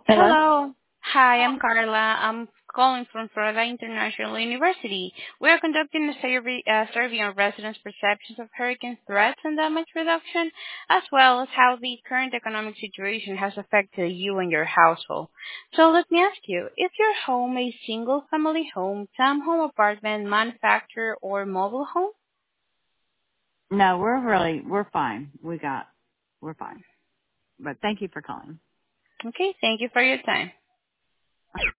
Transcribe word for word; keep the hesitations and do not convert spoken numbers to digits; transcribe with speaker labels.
Speaker 1: Hello?
Speaker 2: Hello. Hi, I'm Carla. I'm calling from Florida International University. We are conducting a survey, uh, survey on residents' perceptions of hurricane threats and damage reduction, as well as how the current economic situation has affected you and your household. So let me ask you, is your home a single-family home, townhome, apartment, manufactured, or mobile home?
Speaker 1: No, we're really, we're fine. We got, we're fine. But thank you for calling.
Speaker 2: Okay, thank you for your time.